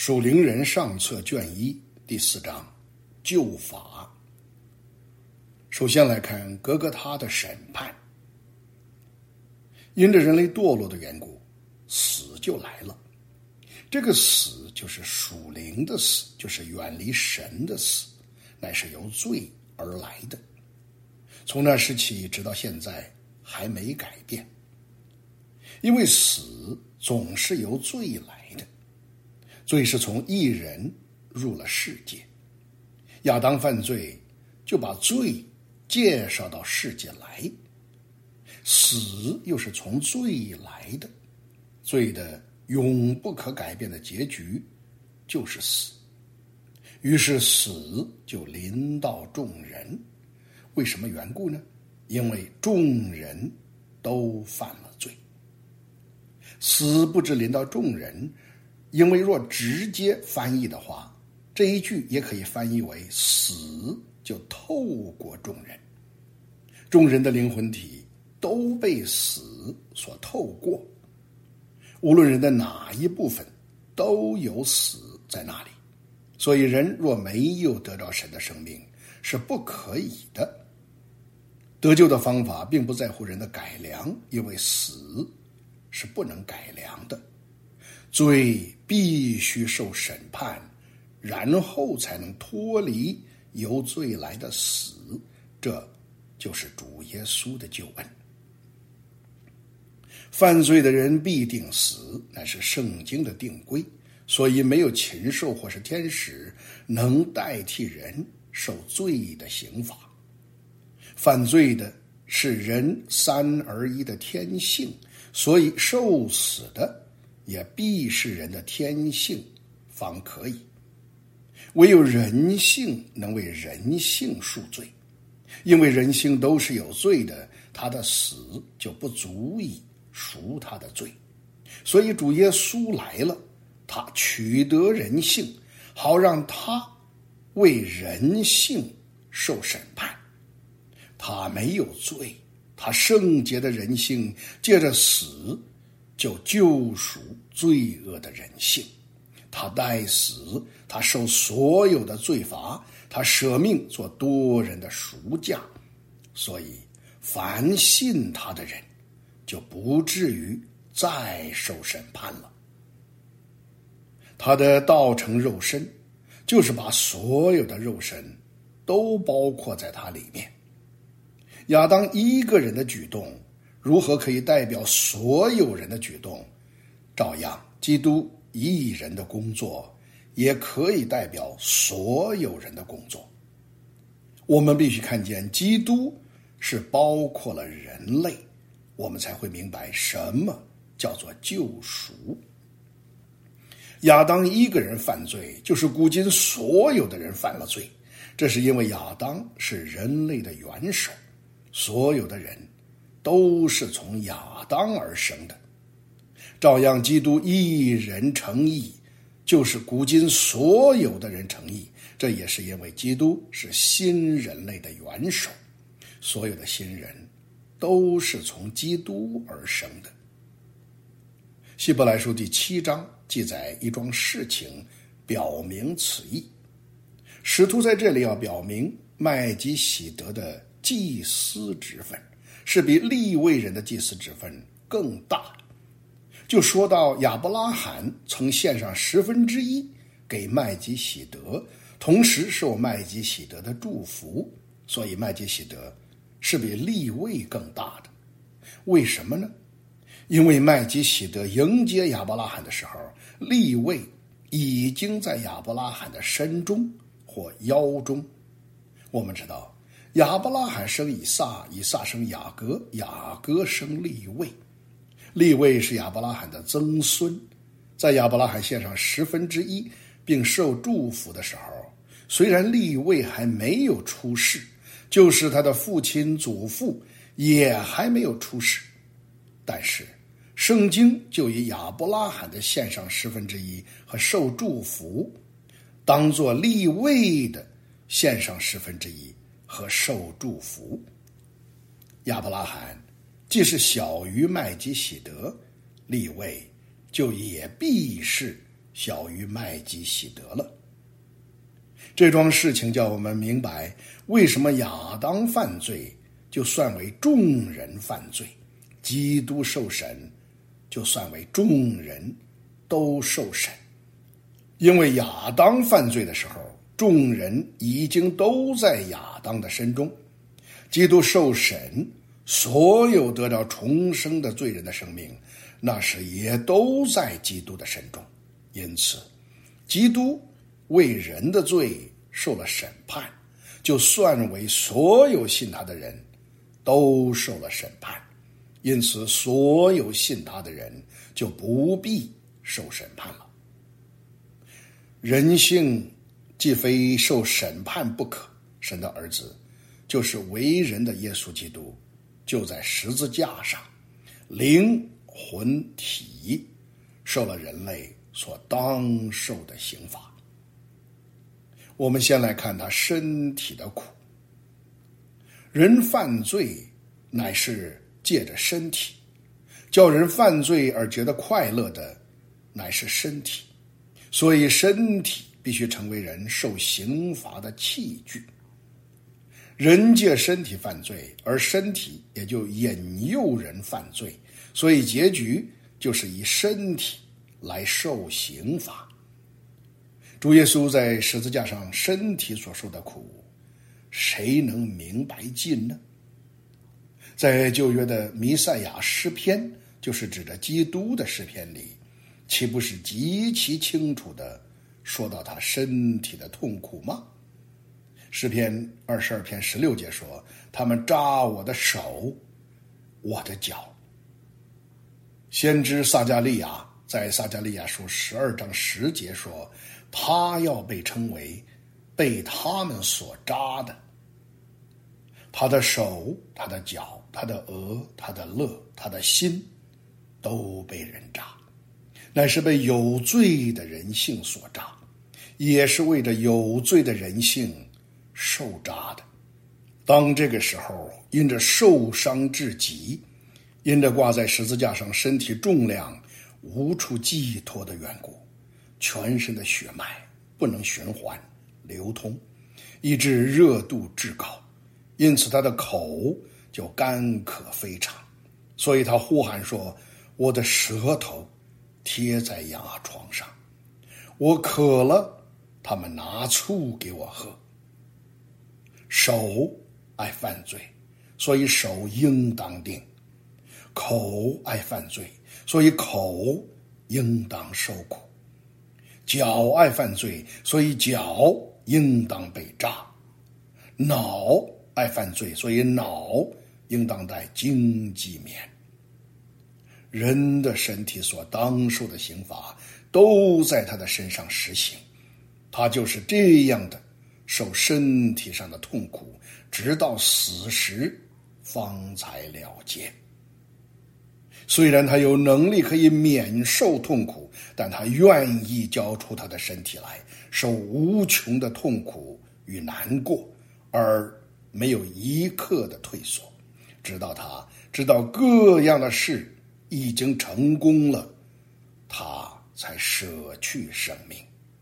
属灵人上册卷1第4章救法。首先来看哥哥他的审判。因着人类堕落的缘故，死就来了。这个死就是属灵的死，就是远离神的死，乃是由罪而来的。从那时起直到现在还没改变。因为死总是由罪来的，罪是从一人入了世界，亚当犯罪就把罪介绍到世界来，死又是从罪来的，罪的永不可改变的结局就是死。于是死就临到众人，为什么缘故呢？因为众人都犯了罪。死不知临到众人，因为若直接翻译的话，这一句也可以翻译为死就透过众人，众人的灵魂体都被死所透过，无论人的哪一部分都有死在那里。所以人若没有得到神的生命是不可以的。得救的方法并不在乎人的改良，因为死是不能改良的，罪必须受审判，然后才能脱离由罪来的死，这就是主耶稣的救恩。犯罪的人必定死，乃是圣经的定规，所以没有禽兽或是天使能代替人受罪的刑罚。犯罪的是人三而一的天性，所以受死的也必是人的天性方可以。唯有人性能为人性赎罪，因为人性都是有罪的，他的死就不足以赎他的罪。所以主耶稣来了，他取得人性，好让他为人性受审判。他没有罪，他圣洁的人性借着死就救赎罪恶的人性。他代死，他受所有的罪罚，他舍命做多人的赎价，所以凡信他的人就不至于再受审判了。他的道成肉身，就是把所有的肉身都包括在他里面。亚当一个人的举动如何可以代表所有人的举动？照样基督一人的工作也可以代表所有人的工作。我们必须看见基督是包括了人类，我们才会明白什么叫做救赎。亚当一个人犯罪，就是古今所有的人犯了罪，这是因为亚当是人类的元首，所有的人都是从亚当而生的。照样基督一人成义，就是古今所有的人成义，这也是因为基督是新人类的元首，所有的新人都是从基督而生的。希伯来书第7章记载一桩事情，表明此意。使徒在这里要表明麦基洗德的祭司职分是比利未人的祭司职分更大。就说到亚伯拉罕曾献上1/10给麦基洗德，同时受麦基洗德的祝福，所以麦基洗德是比利未更大的。为什么呢？因为麦基洗德迎接亚伯拉罕的时候，利未已经在亚伯拉罕的身中或腰中。我们知道亚伯拉罕生以撒，以撒生雅各，雅各生利未，利未是亚伯拉罕的曾孙。在亚伯拉罕献上1/10并受祝福的时候，虽然利未还没有出世，就是他的父亲祖父也还没有出世，但是圣经就以亚伯拉罕的献上1/10和受祝福当作利未的献上1/10和受祝福。亚伯拉罕既是小于麦基洗德，利未就也必是小于麦基洗德了。这桩事情叫我们明白，为什么亚当犯罪就算为众人犯罪，基督受审就算为众人都受审。因为亚当犯罪的时候，众人已经都在亚当的身中，基督受审，所有得到重生的罪人的生命，那时也都在基督的身中。因此，基督为人的罪受了审判，就算为所有信他的人都受了审判。因此，所有信他的人就不必受审判了。人性既非受审判不可，神的儿子就是为人的耶稣基督，就在十字架上灵魂体受了人类所当受的刑罚。我们先来看他身体的苦。人犯罪乃是借着身体，叫人犯罪而觉得快乐的乃是身体，所以身体必须成为人受刑罚的器具。人借身体犯罪，而身体也就引诱人犯罪，所以结局就是以身体来受刑罚。主耶稣在十字架上身体所受的苦，谁能明白尽呢？在旧约的弥赛亚诗篇，就是指着基督的诗篇里，岂不是极其清楚地说到他身体的痛苦吗？诗篇22篇16节说，他们扎我的手，我的脚。先知撒迦利亚在撒迦利亚书12章10节说，他要被称为被他们所扎的。他的手，他的脚，他的额，他的肋，他的心都被人扎，乃是被有罪的人性所扎，也是为着有罪的人性受扎的。当这个时候，因着受伤至极，因着挂在十字架上身体重量无处寄托的缘故，全身的血脉不能循环流通，以致热度至高，因此他的口就干渴非常，所以他呼喊说，我的舌头贴在牙床上，我渴了，他们拿醋给我喝。手爱犯罪，所以手应当定；口爱犯罪，所以口应当受苦；脚爱犯罪，所以脚应当被扎；脑爱犯罪，所以脑应当带荆棘冕。人的身体所当受的刑罚都在他的身上实行，他就是这样的受身体上的痛苦，直到死时方才了结。虽然他有能力可以免受痛苦，但他愿意交出他的身体来，受无穷的痛苦与难过，而没有一刻的退缩，直到他知道各样的事已经成功了，他才舍去生命。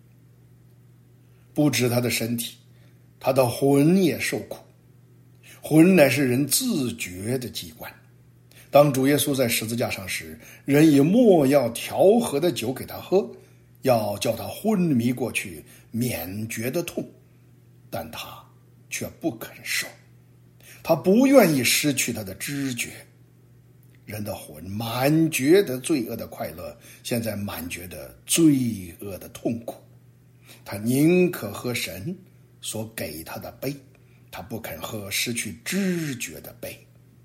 不止他的身体，他的魂也受苦。魂乃是人自觉的机关。当主耶稣在十字架上时，人以没药调和的酒给他喝，要叫他昏迷过去，免觉的痛，但他却不肯受，他不愿意失去他的知觉。人的魂满觉得罪恶的快乐，现在满觉得罪恶的痛苦，他宁可喝神所给他的杯，他不肯喝失去知觉的杯。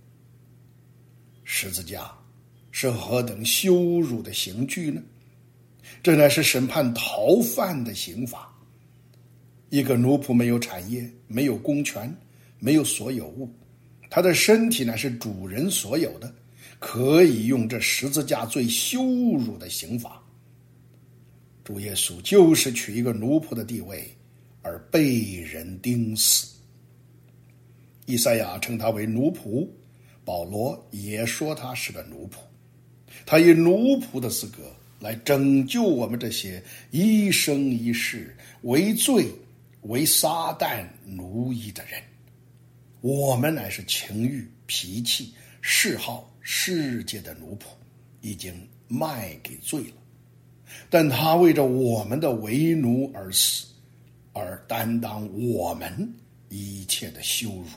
十字架是何等羞辱的刑具呢？这乃是审判逃犯的刑罚。一个奴仆没有产业，没有公权，没有所有物，他的身体乃是主人所有的，可以用这十字架最羞辱的刑罚。主耶稣就是取一个奴仆的地位而被人钉死。以赛亚称他为奴仆，保罗也说他是个奴仆，他以奴仆的资格来拯救我们这些一生一世为罪、为撒旦奴役的人。我们乃是情欲、脾气、嗜好世界的奴仆，已经卖给罪了。但他为着我们的为奴而死，而担当我们一切的羞辱。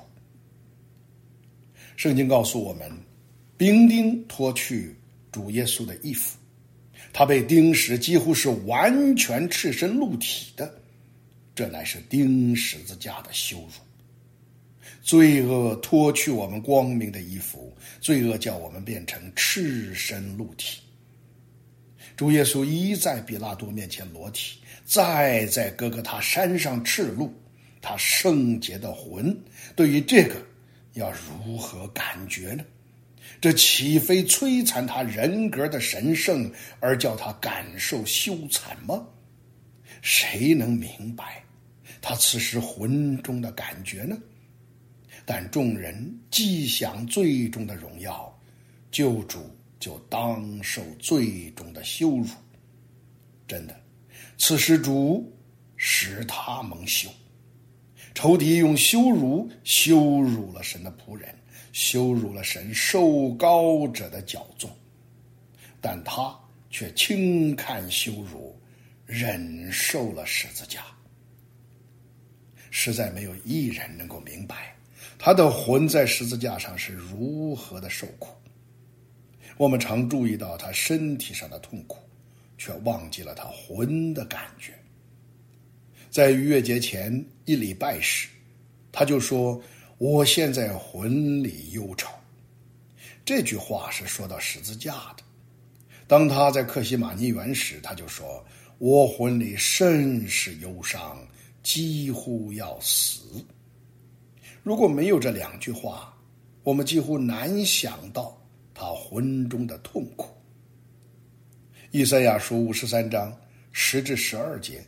圣经告诉我们，兵丁脱去主耶稣的衣服，他被钉时几乎是完全赤身露体的，这乃是钉十字架的羞辱。罪恶脱去我们光明的衣服，罪恶叫我们变成赤身露体。主耶稣一在比拉多面前裸体，再在哥哥他山上赤露，他圣洁的魂对于这个要如何感觉呢？这岂非摧残他人格的神圣，而叫他感受羞惭吗？谁能明白他此时魂中的感觉呢？但众人既享最终的荣耀，救主就当受最终的羞辱。真的，此时主使他蒙羞。仇敌用羞辱羞辱了神的仆人，羞辱了神受膏者的骄纵，但他却轻看羞辱，忍受了十字架。实在没有一人能够明白他的魂在十字架上是如何的受苦。我们常注意到他身体上的痛苦，却忘记了他魂的感觉。在逾越节前1礼拜时，他就说，我现在魂里忧愁。这句话是说到十字架的。当他在客西马尼园时，他就说，我魂里甚是忧伤，几乎要死。如果没有这两句话，我们几乎难想到他魂中的痛苦。以赛亚书53章10至12节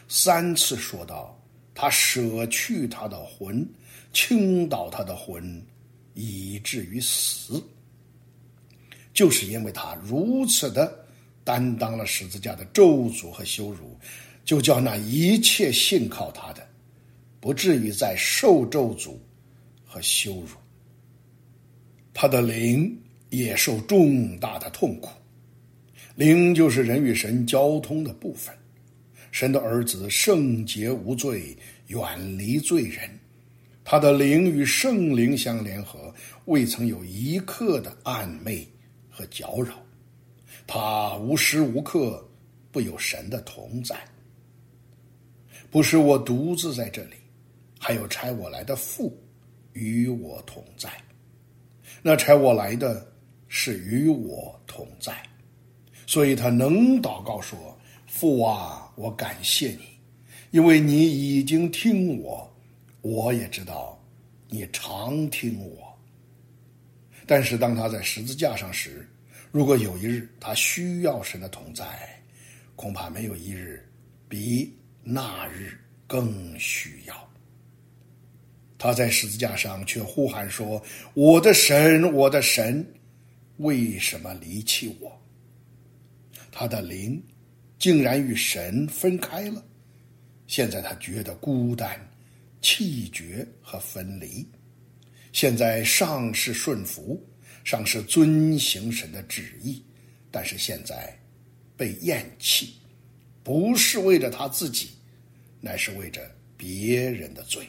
3次说到，他舍去他的魂，倾倒他的魂，以至于死。就是因为他如此的担当了十字架的咒诅和羞辱，就叫那一切信靠他的不至于再受咒诅和羞辱。他的灵也受重大的痛苦。灵就是人与神交通的部分。神的儿子圣洁无罪，远离罪人。他的灵与圣灵相联合，未曾有一刻的暧昧和搅扰。他无时无刻不有神的同在。不是我独自在这里，还有差我来的父与我同在。那差我来的是与我同在，所以他能祷告说，父啊，我感谢你，因为你已经听我，我也知道你常听我。但是当他在十字架上时，如果有一日他需要神的同在，恐怕没有一日比那日更需要。他在十字架上却呼喊说，我的神，我的神，为什么离弃我？他的灵竟然与神分开了。现在他觉得孤单、气绝和分离。现在尚是顺服，尚是遵行神的旨意，但是现在被厌弃，不是为着他自己，乃是为着别人的罪。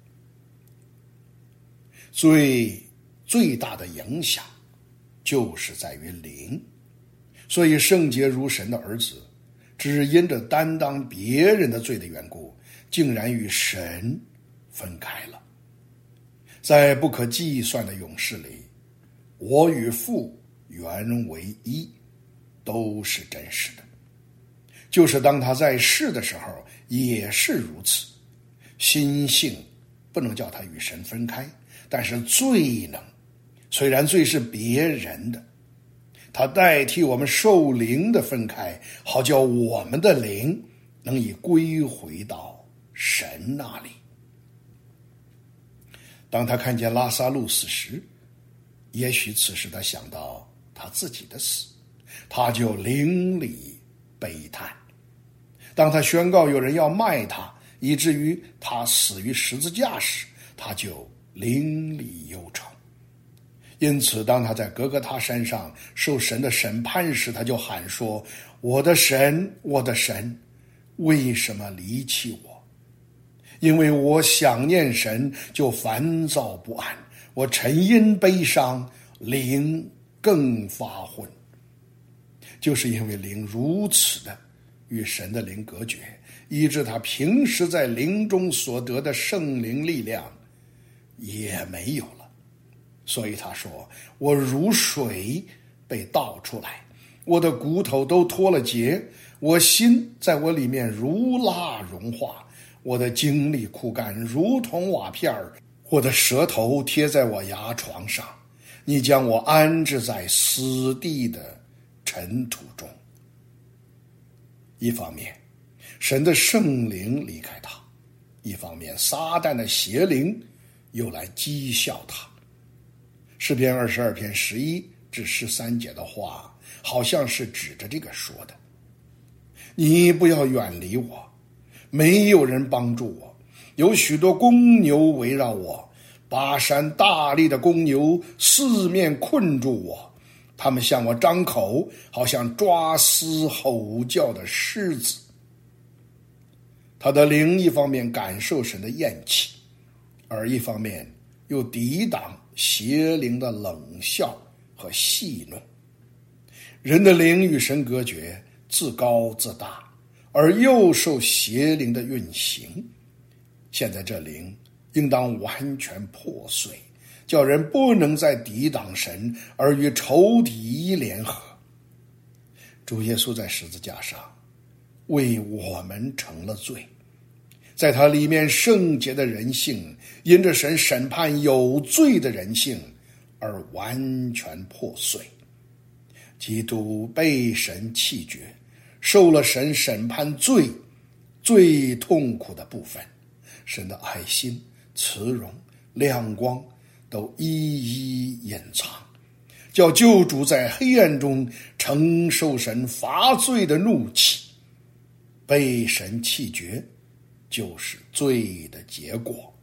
罪最大的影响就是在于灵，所以圣洁如神的儿子，只因着担当别人的罪的缘故，竟然与神分开了。在不可计算的永世里，我与父原为一，都是真实的。就是当他在世的时候也是如此。心性不能叫他与神分开，但是罪能。虽然罪是别人的，他代替我们受灵的分开，好叫我们的灵能以归回到神那里。当他看见拉撒路死时，也许此时他想到他自己的死， 他就邻里悲叹。当他宣告有人要卖他，以至于他死于十字架时，他就邻里忧愁。因此当他在革革他山上受神的审判时，他就喊说：我的神，我的神，为什么离弃我？因为我想念神，就烦躁不安，我沉因悲伤，灵更发昏。就是因为灵如此的与神的灵隔绝，以致他平时在灵中所得的圣灵力量也没有了。所以他说：我如水被倒出来，我的骨头都脱了节，我心在我里面如蜡融化，我的精力枯干，如同瓦片儿，我的舌头贴在我牙床上，你将我安置在死地的尘土中。一方面神的圣灵离开他，一方面撒旦的邪灵又来讥笑他。诗篇22篇11至13节的话，好像是指着这个说的。你不要远离我，没有人帮助我，有许多公牛围绕我，巴山大力的公牛四面困住我，他们向我张口，好像抓撕吼叫的狮子。他的灵一方面感受神的厌弃，而一方面又抵挡邪灵的冷笑和戏弄。人的灵与神隔绝，自高自大，而又受邪灵的运行。现在这灵应当完全破碎，叫人不能再抵挡神，而与仇敌联合。主耶稣在十字架上为我们成了罪，在他里面圣洁的人性因着神审判有罪的人性而完全破碎。基督被神弃绝，受了神审判罪最痛苦的部分，神的爱心、慈容、亮光都一一隐藏，叫救主在黑暗中承受神罚罪的怒气。被神弃绝就是罪的结果。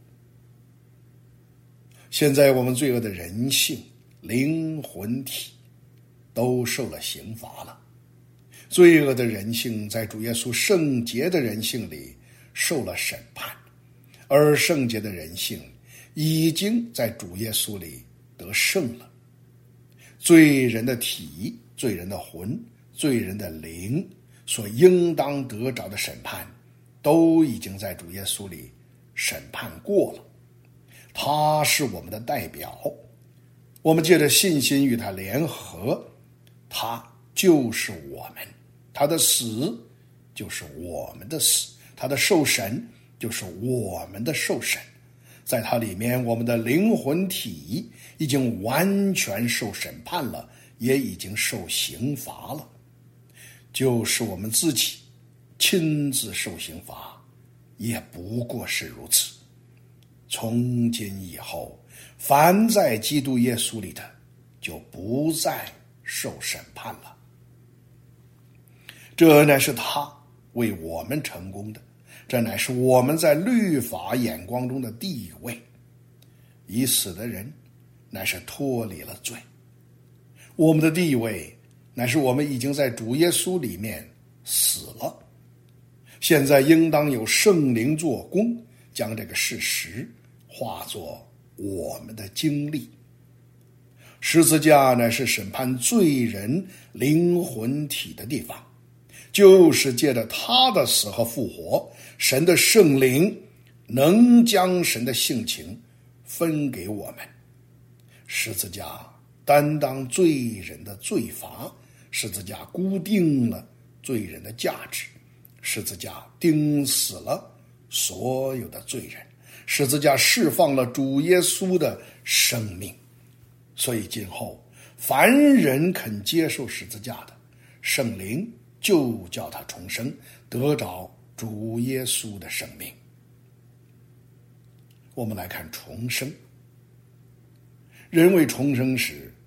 现在我们罪恶的人性、灵魂体都受了刑罚了。罪恶的人性在主耶稣圣洁的人性里受了审判，而圣洁的人性已经在主耶稣里得胜了。罪人的体、罪人的魂、罪人的灵所应当得着的审判，都已经在主耶稣里审判过了。他是我们的代表，我们借着信心与他联合，他就是我们，他的死就是我们的死，他的受审就是我们的受审。在他里面，我们的灵魂体已经完全受审判了，也已经受刑罚了。就是我们自己亲自受刑罚，也不过是如此。从今以后，凡在基督耶稣里的，就不再受审判了。这乃是他为我们成功的，这乃是我们在律法眼光中的地位。已死的人乃是脱离了罪，我们的地位乃是我们已经在主耶稣里面死了。现在应当有圣灵做工，将这个事实化作我们的经历。十字架乃是审判罪人灵魂体的地方，就是借着他的死和复活，神的圣灵能将神的性情分给我们。十字架担当罪人的罪罚，十字架固定了罪人的价值，十字架钉死了所有的罪人，十字架释放了主耶稣的生命。所以今后凡人肯接受十字架的，圣灵就叫他重生，得着主耶稣的生命。我们来看重生。人为重生时，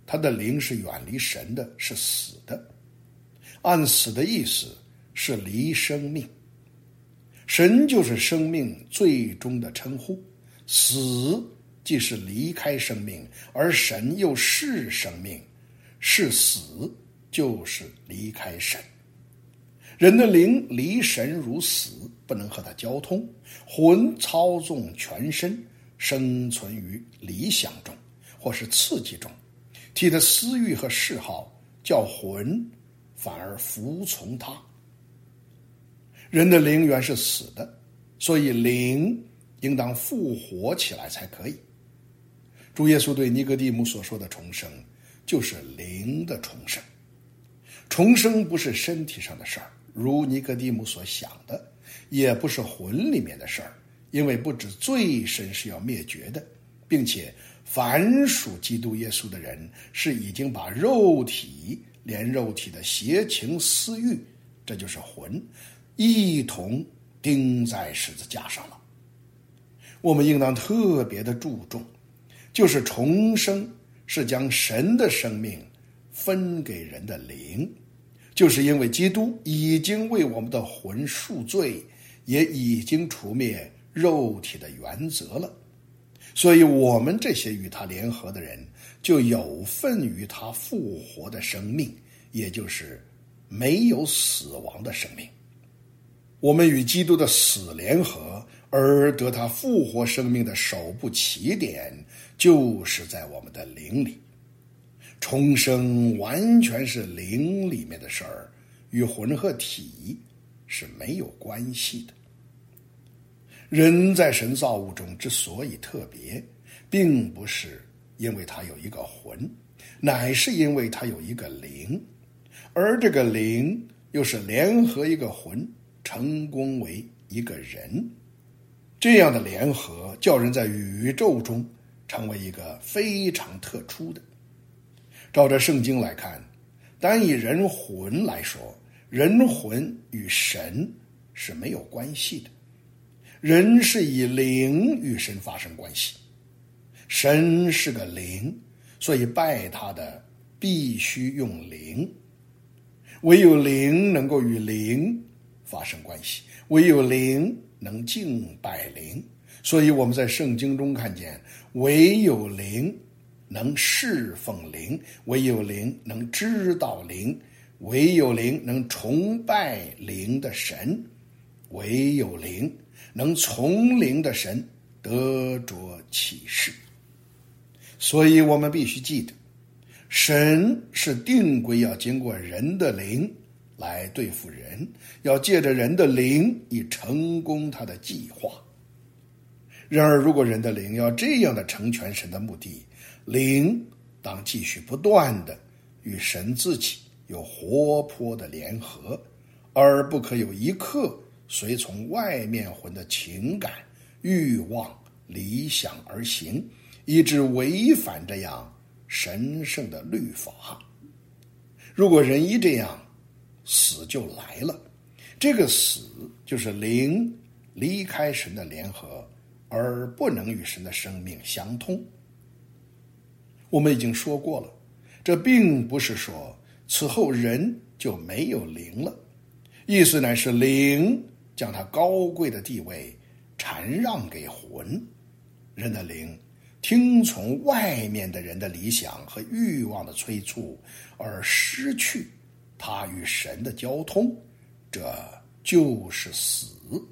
他的灵是远离神的，是死的。按死的意思是离生命。神就是生命最终的称呼，死既是离开生命，而神又是生命，是死就是离开神。人的灵离神如死，不能和他交通，魂操纵全身，生存于理想中或是刺激中，替他私欲和嗜好，叫魂反而服从他。人的灵原是死的，所以灵应当复活起来才可以。主耶稣对尼哥底母所说的重生，就是灵的重生。重生不是身体上的事儿，如尼哥底母所想的，也不是魂里面的事儿，因为不止罪身是要灭绝的，并且凡属基督耶稣的人是已经把肉体连肉体的邪情私欲，这就是魂，一同钉在十字架上了。我们应当特别的注重，就是重生是将神的生命分给人的灵，就是因为基督已经为我们的魂赎罪，也已经除灭肉体的原则了，所以我们这些与他联合的人就有份于他复活的生命，也就是没有死亡的生命。我们与基督的死联合，而得他复活生命的首部起点，就是在我们的灵里。重生完全是灵里面的事儿，与魂和体是没有关系的。人在神造物中之所以特别，并不是因为他有一个魂，乃是因为他有一个灵，而这个灵又是联合一个魂，成功为一个人。这样的联合叫人在宇宙中成为一个非常特殊的。照着圣经来看，单以人魂来说，人魂与神是没有关系的，人是以灵与神发生关系。神是个灵，所以拜他的必须用灵，唯有灵能够与灵发生关系，唯有灵能敬拜灵。所以我们在圣经中看见，唯有灵能侍奉灵，唯有灵能知道灵，唯有灵能崇拜灵的神，唯有灵能从灵的神得着启示。所以我们必须记得，神是定规要经过人的灵来对付人，要借着人的灵以成功他的计划。然而如果人的灵要这样的成全神的目的，灵当继续不断的与神自己有活泼的联合，而不可有一刻随从外面魂的情感、欲望、理想而行，以致违反这样神圣的律法。如果人一这样，死就来了。这个死就是灵离开神的联合，而不能与神的生命相通。我们已经说过了，这并不是说此后人就没有灵了，意思乃是灵将他高贵的地位禅让给魂。人的灵听从外面的人的理想和欲望的催促，而失去他与神的交通，这就是死。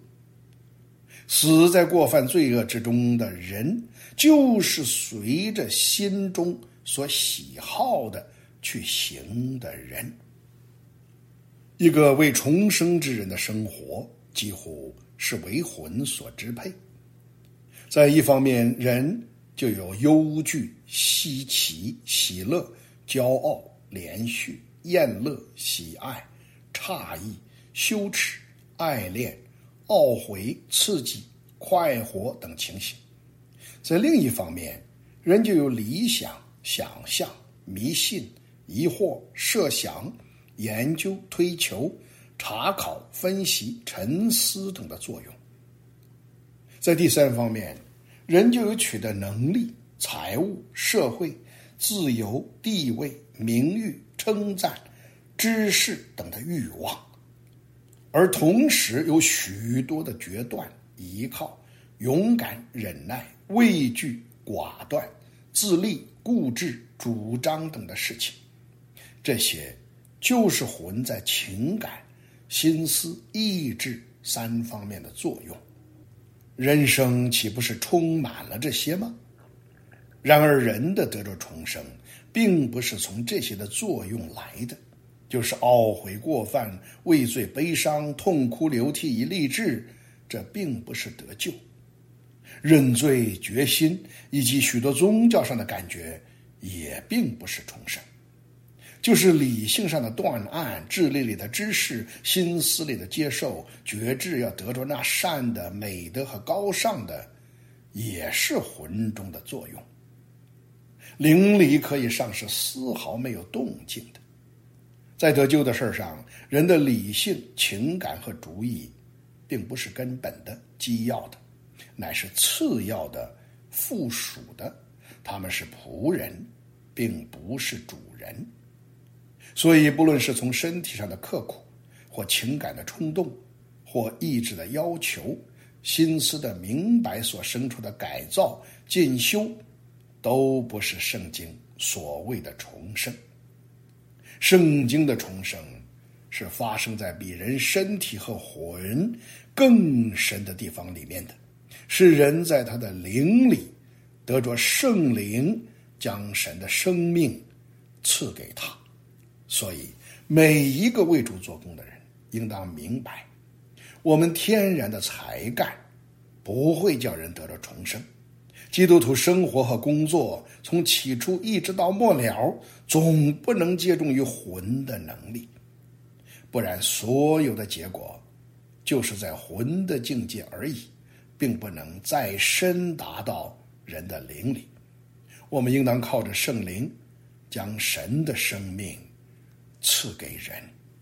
死在过犯罪恶之中的人，就是随着心中所喜好的去行的人。一个为重生之人的生活几乎是为魂所支配。在一方面，人就有忧惧、稀奇、喜乐、骄傲、连续、厌乐、喜爱、诧异、羞耻、爱恋、懊悔、刺激、快活等情形。在另一方面，人就有理想、想象、迷信、疑惑、设想、研究、推求、查考、分析、沉思等的作用。在第三方面，人就有取得能力、财务、社会、 自由、地位、名誉、称赞、知识等的欲望，而同时有许多的决断、依靠、勇敢、忍耐、畏惧、寡断、自立、固执、主张等的事情。这些就是魂在情感、心思、意志3方面的作用。人生岂不是充满了这些吗？然而人的得着重生并不是从这些的作用来的，就是懊悔过犯、畏罪悲伤、痛哭流涕以励志，这并不是得救。认罪决心以及许多宗教上的感觉也并不是重生，就是理性上的断案、智力里的知识、心思里的接受、觉知要得着那善的、美的和高尚的，也是魂中的作用。灵里可以上是丝毫没有动静的。在得救的事上，人的理性、情感和主意并不是根本的、基要的，乃是次要的、附属的，他们是仆人，并不是主人。所以不论是从身体上的刻苦，或情感的冲动，或意志的要求，心思的明白所生出的改造、进修，都不是圣经所谓的重生。圣经的重生是发生在比人身体和魂更深的地方里面的，是人在他的灵里得着圣灵将神的生命赐给他。所以每一个为主做工的人应当明白，我们天然的才干不会叫人得着重生。基督徒生活和工作从起初一直到末了，总不能借重于魂的能力，不然所有的结果就是在魂的境界而已，并不能再深达到人的灵里。我们应当靠着圣灵将神的生命赐给人。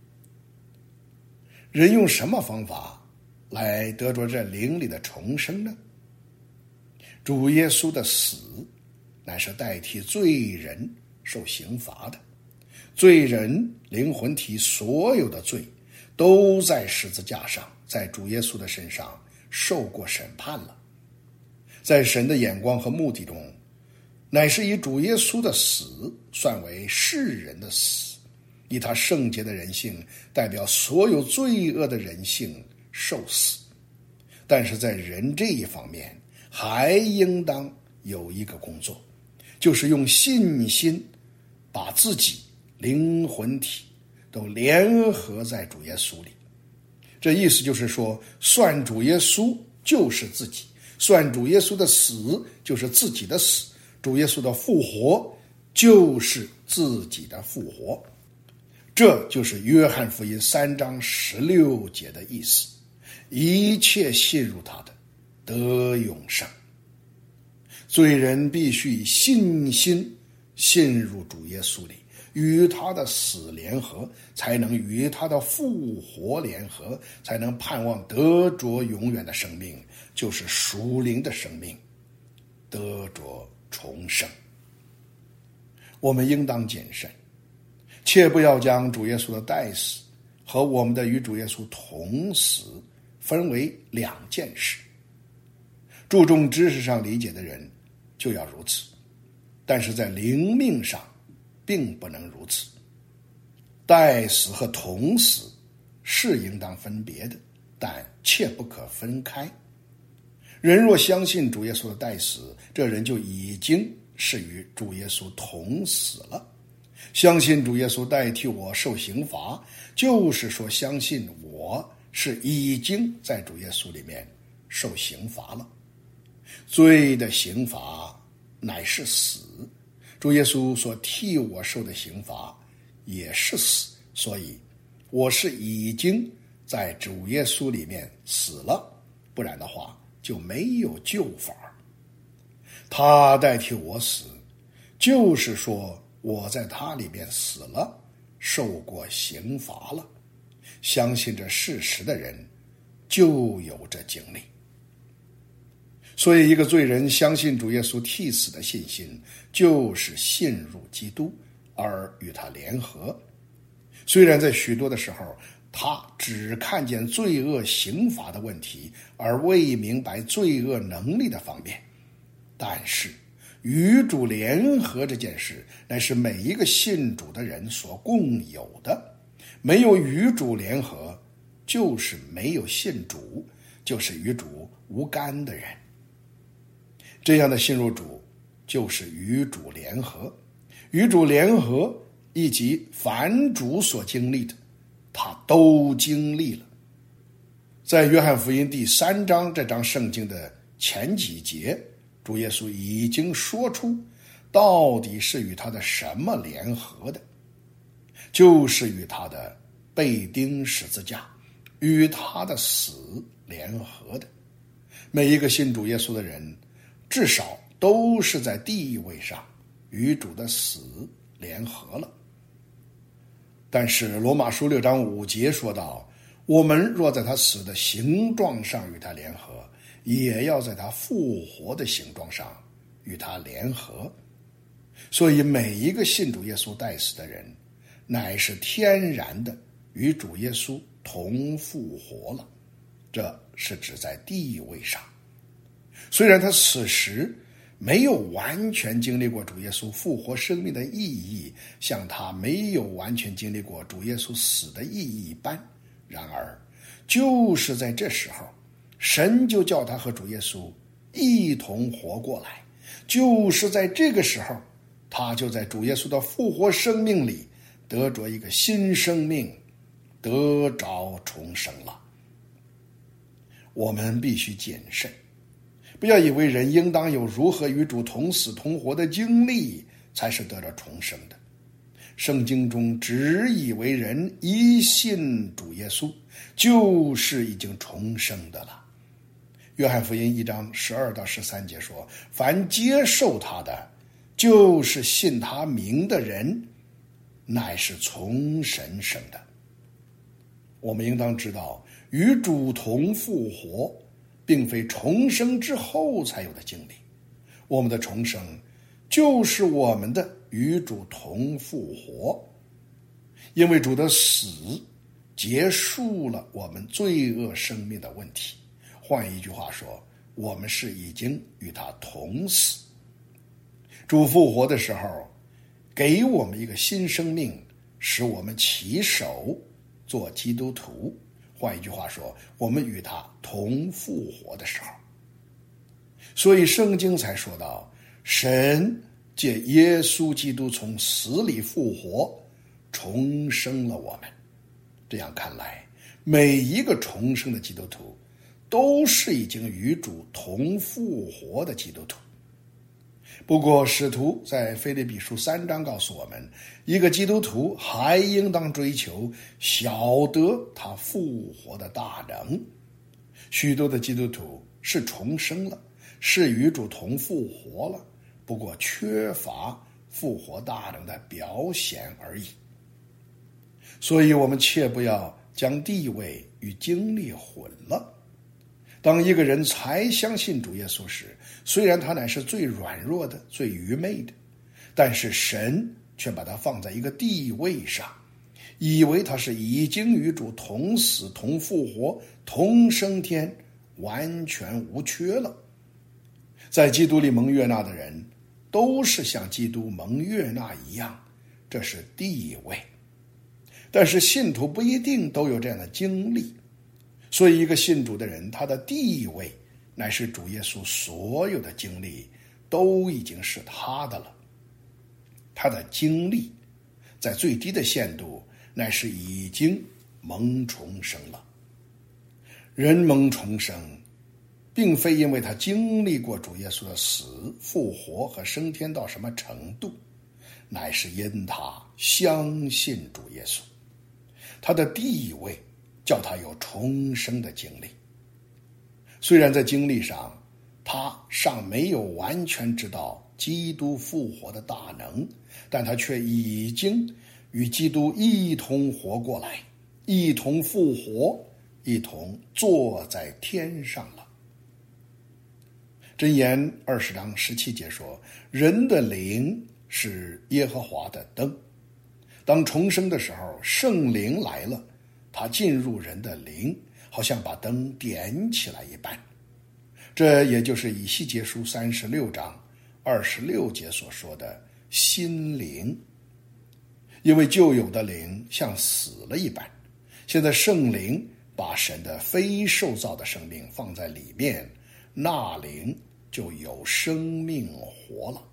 人用什么方法来得着这灵里的重生呢？主耶稣的死乃是代替罪人受刑罚的，罪人灵魂体所有的罪都在十字架上，在主耶稣的身上受过审判了。在神的眼光和目的中，乃是以主耶稣的死算为世人的死，以他圣洁的人性代表所有罪恶的人性受死。但是在人这一方面还应当有一个工作，就是用信心把自己灵魂体都联合在主耶稣里。这意思就是说，算主耶稣就是自己，算主耶稣的死就是自己的死，主耶稣的复活就是自己的复活。这就是约翰福音3章16节的意思，一切信入他的得永生。罪人必须以信心信入主耶稣里，与他的死联合，才能与他的复活联合，才能盼望得着永远的生命，就是属灵的生命，得着重生。我们应当谨慎，切不要将主耶稣的代死和我们的与主耶稣同死分为两件事。注重知识上理解的人就要如此，但是在灵命上并不能如此。代死和同死是应当分别的，但切不可分开。人若相信主耶稣的代死，这人就已经是与主耶稣同死了。相信主耶稣代替我受刑罚，就是说相信我是已经在主耶稣里面受刑罚了。罪的刑罚乃是死，主耶稣所替我受的刑罚也是死，所以我是已经在主耶稣里面死了，不然的话就没有救法。他代替我死，就是说我在他里面死了，受过刑罚了。相信这事实的人就有这经历。 所以一个罪人相信主耶稣替死的信心，就是信入基督而与他联合。虽然在许多的时候他只看见罪恶刑罚的问题，而未明白罪恶能力的方面，但是与主联合这件事乃是每一个信主的人所共有的。没有与主联合，就是没有信主，就是与主无干的人。这样的信入主，就是与主联合。与主联合以及凡主所经历的，他都经历了。在约翰福音第3章这章圣经的前几节，主耶稣已经说出到底是与他的什么联合的，就是与他的被钉十字架，与他的死联合的。每一个信主耶稣的人，至少都是在地位上与主的死联合了。但是罗马书6章5节说到，我们若在他死的形状上与他联合，也要在他复活的形状上与他联合。所以每一个信主耶稣代死的人，乃是天然的与主耶稣同复活了。这是指在地位上。虽然他此时没有完全经历过主耶稣复活生命的意义，像他没有完全经历过主耶稣死的意义一般，然而就是在这时候，神就叫他和主耶稣一同活过来。就是在这个时候，他就在主耶稣的复活生命里得着一个新生命，得着重生了。我们必须谨慎，不要以为人应当有如何与主同死同活的经历才是得着重生的。圣经中只以为人一信主耶稣，就是已经重生的了。约翰福音1章12到13节说，凡接受他的，就是信他名的人，乃是从神生的。我们应当知道，与主同复活并非重生之后才有的经历，我们的重生就是我们的与主同复活。因为主的死结束了我们罪恶生命的问题，换一句话说，我们是已经与他同死。主复活的时候给我们一个新生命，使我们起手做基督徒。换一句话说，我们与他同复活的时候。所以圣经才说到，神借耶稣基督从死里复活，重生了我们。这样看来，每一个重生的基督徒都是已经与主同复活的基督徒。不过使徒在腓立比书3章告诉我们，一个基督徒还应当追求晓得他复活的大能。许多的基督徒是重生了，是与主同复活了，不过缺乏复活大能的表显而已。所以我们切不要将地位与经历混了。当一个人才相信主耶稣时，虽然他乃是最软弱的、最愚昧的，但是神却把他放在一个地位上，以为他是已经与主同死、同复活、同升天，完全无缺了。在基督里蒙悦纳的人，都是像基督蒙悦纳一样，这是地位。但是信徒不一定都有这样的经历，所以一个信主的人，他的地位乃是主耶稣所有的经历都已经是他的了。他的经历在最低的限度乃是已经蒙重生了。人蒙重生并非因为他经历过主耶稣的死、复活和升天到什么程度，乃是因他相信主耶稣。他的地位叫他有重生的经历。虽然在经历上他尚没有完全知道基督复活的大能，但他却已经与基督一同活过来，一同复活，一同坐在天上了。 箴言20章17节说，人的灵是耶和华的灯。当重生的时候，圣灵来了，他进入人的灵，好像把灯点起来一般。这也就是以西结书36章26节所说的新灵。因为旧有的灵像死了一般，现在圣灵把神的非受造的生命放在里面，那灵就有生命活了。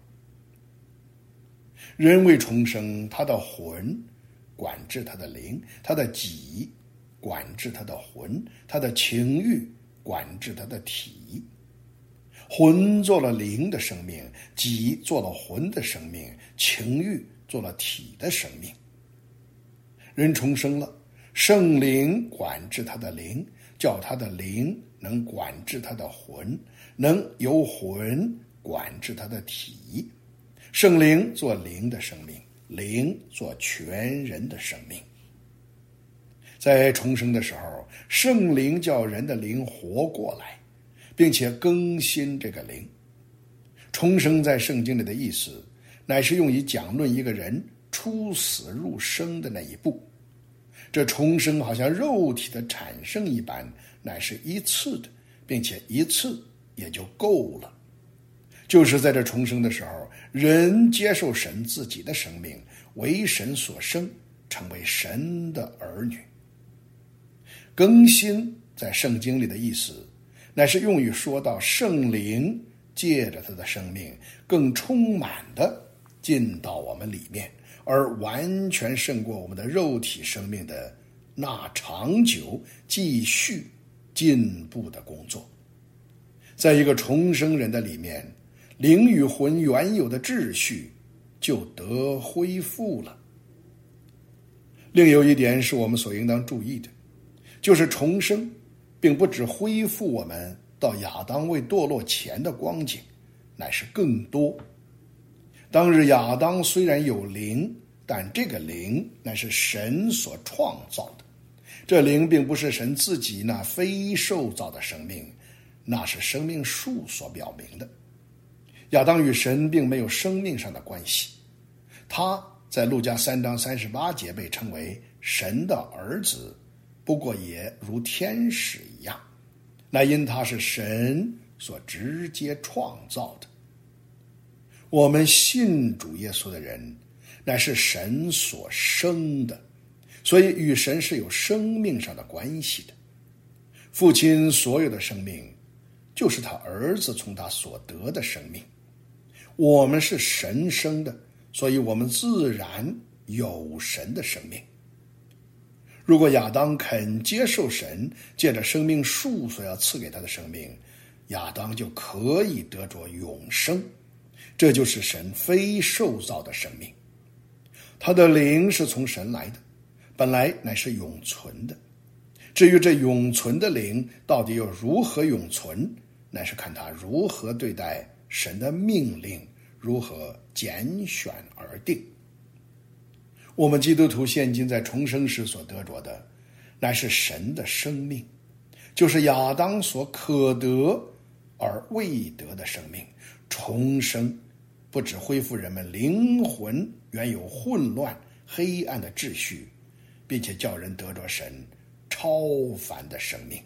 人为重生，他的魂管制他的灵，他的己管制他的魂，他的情欲管制他的体。魂做了灵的生命，己做了魂的生命，情欲做了体的生命。人重生了，圣灵管制他的灵，叫他的灵能管制他的魂，能由魂管制他的体。圣灵做灵的生命，灵做全人的生命。在重生的时候，圣灵叫人的灵活过来，并且更新这个灵。重生在圣经里的意思，乃是用以讲论一个人出死入生的那一步。这重生好像肉体的产生一般，乃是一次的，并且一次也就够了。就是在这重生的时候，人接受神自己的生命，为神所生，成为神的儿女。更新在圣经里的意思，乃是用于说到圣灵借着他的生命更充满的进到我们里面，而完全胜过我们的肉体生命的那长久继续进步的工作。在一个重生人的里面，灵与魂原有的秩序就得恢复了。另有一点是我们所应当注意的，就是重生并不只恢复我们到亚当未堕落前的光景，乃是更多。当日亚当虽然有灵，但这个灵乃是神所创造的，这灵并不是神自己那非受造的生命，那是生命树所表明的。亚当与神并没有生命上的关系，他在路加3章38节被称为神的儿子，不过也如天使一样，乃因他是神所直接创造的。我们信主耶稣的人，乃是神所生的，所以与神是有生命上的关系的。父亲所有的生命，就是他儿子从他所得的生命。我们是神生的，所以我们自然有神的生命。如果亚当肯接受神借着生命树所要赐给他的生命，亚当就可以得着永生。这就是神非受造的生命。他的灵是从神来的，本来乃是永存的。至于这永存的灵到底又如何永存，乃是看他如何对待神的命令，如何拣选而定。我们基督徒现今在重生时所得着的，乃是神的生命，就是亚当所可得而未得的生命。重生不只恢复人们灵魂原有混乱黑暗的秩序，并且叫人得着神超凡的生命。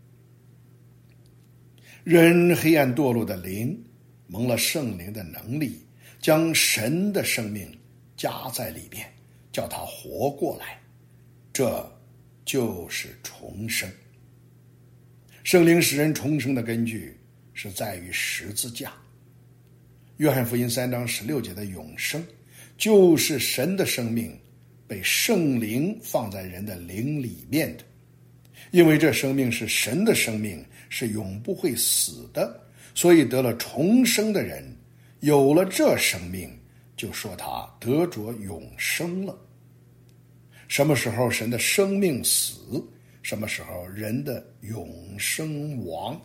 人黑暗堕落的灵蒙了圣灵的能力，将神的生命加在里面，叫他活过来，这就是重生。圣灵使人重生的根据是在于十字架。约翰福音3章16节的永生，就是神的生命被圣灵放在人的灵里面的。因为这生命是神的生命，是永不会死的，所以得了重生的人有了这生命，就说他得着永生了。什么时候神的生命死，什么时候人的永生亡。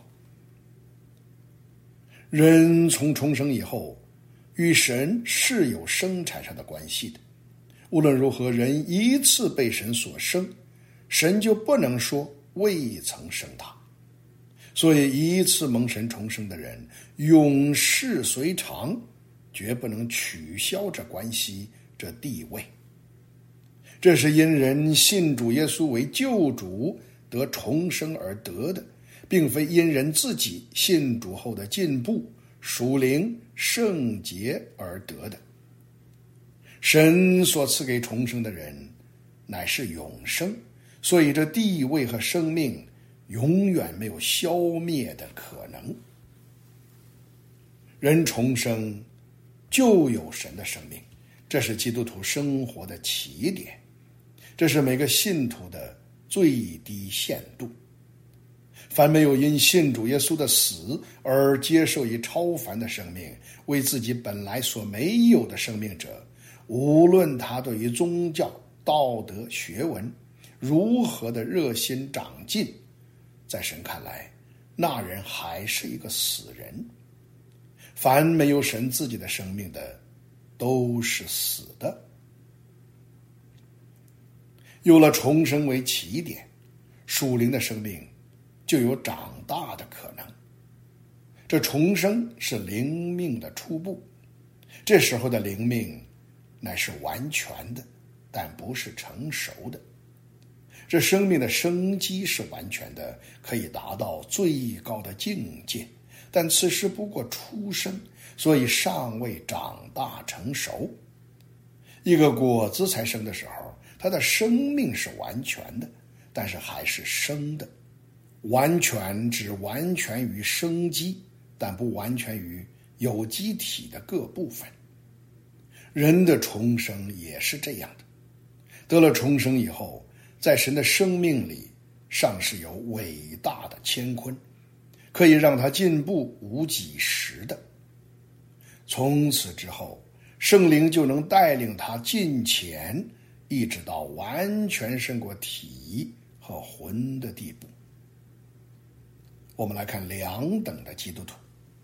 人从重生以后，与神是有生产上的关系的。无论如何，人一次被神所生，神就不能说未曾生他。 所以一次蒙神重生的人，永世随常，绝不能取消这关系，这地位。这是因人信主耶稣为救主得重生而得的，并非因人自己信主后的进步、属灵、圣洁而得的。神所赐给重生的人乃是永生，所以这地位和生命永远没有消灭的可能。人重生就有神的生命，这是基督徒生活的起点，这是每个信徒的最低限度。凡没有因信主耶稣的死而接受以超凡的生命，为自己本来所没有的生命者，无论他对于宗教、道德、学问如何的热心长进，在神看来，那人还是一个死人。凡没有神自己的生命的，都是死的。有了重生为起点，属灵的生命就有长大的可能。这重生是灵命的初步，这时候的灵命乃是完全的，但不是成熟的。这生命的生机是完全的，可以达到最高的境界，但此时不过出生，所以尚未长大成熟。一个果子才生的时候，它的生命是完全的，但是还是生的。完全只完全于生机，但不完全于有机体的各部分。人的重生也是这样的，得了重生以后，在神的生命里尚是有伟大的乾坤，可以让他进步无几时的。从此之后，圣灵就能带领他进前，一直到完全胜过体和魂的地步。我们来看两等的基督徒。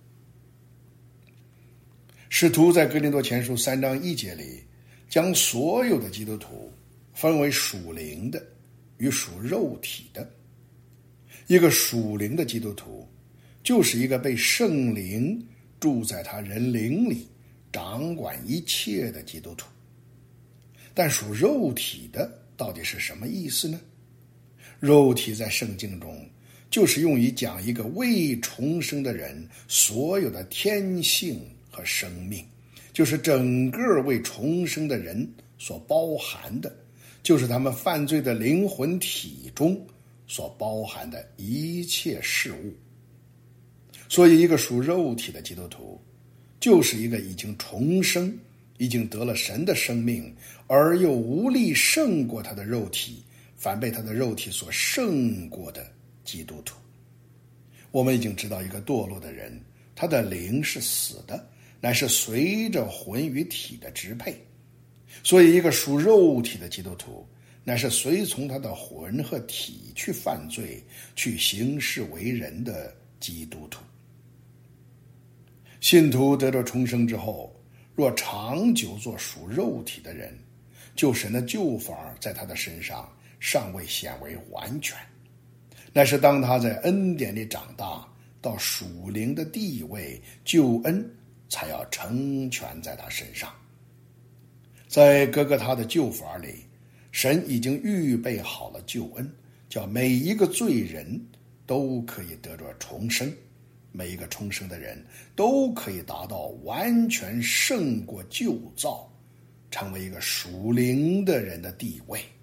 使徒在哥林多前书3章1节里，将所有的基督徒分为属灵的与属肉体的。一个属灵的基督徒，就是一个被圣灵住在他人灵里，掌管一切的基督徒。但属肉体的到底是什么意思呢？肉体在圣经中就是用于讲一个未重生的人所有的天性和生命，就是整个未重生的人所包含的，就是他们犯罪的灵魂体中所包含的一切事物。所以一个属肉体的基督徒，就是一个已经重生，已经得了神的生命，而又无力胜过他的肉体，反被他的肉体所胜过的基督徒。我们已经知道，一个堕落的人，他的灵是死的，乃是随着魂与体的支配。所以一个属肉体的基督徒，乃是随从他的魂和体去犯罪，去行事为人的基督徒。信徒得到重生之后，若长久做属肉体的人，救神的救法在他的身上尚未显为完全，乃是当他在恩典里长大，到属灵的地位，救恩才要成全在他身上。在各个他的救法里，神已经预备好了救恩，叫每一个罪人都可以得着重生，每一个重生的人都可以达到完全胜过旧造，成为一个属灵的人的地位。